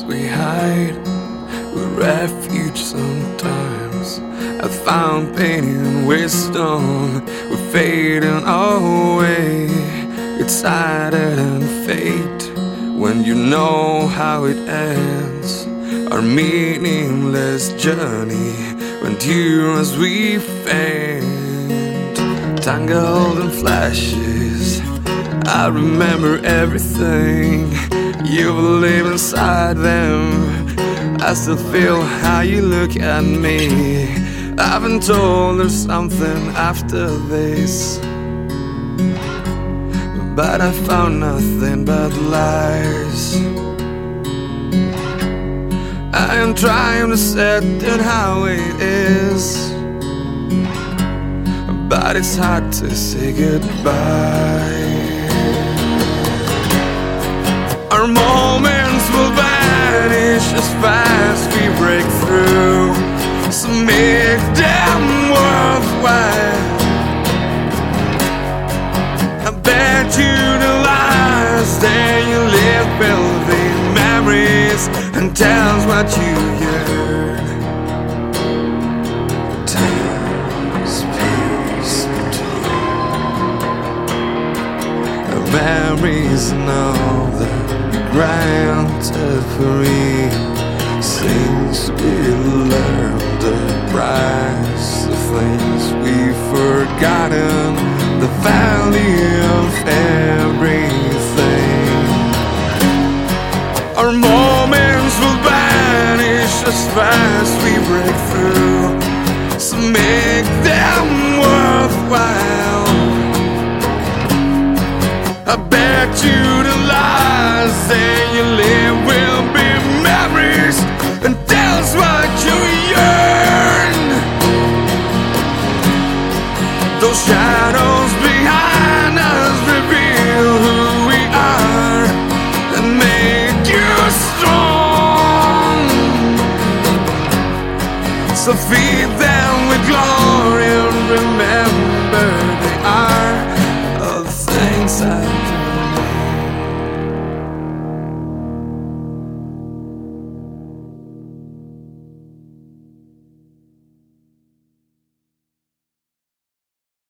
shadows we hide, with refuge sometimes. I found pain and wisdom, we're fading away. It's sadder than fate when you know how it ends. Our meaningless journey when tears we faint, tangled in flashes. I remember everything. You live inside them. I still feel how you look at me. I've been told there's something after this, but I found nothing but lies. I am trying to set it how it is, but it's hard to say goodbye. Our moments will vanish as fast we break through, so make them worthwhile. I bet you the lies that you live will be memories and tells what you yearn. Time's peace between memories and all the granted free. Since we learned the price of things we've forgotten, the value of everything. Our moments will vanish as fast we break through, so make them worthwhile. I bet you the lies that you live will be memories and tells what you yearn. Those shadows behind us reveal who we are and make you strong. So feed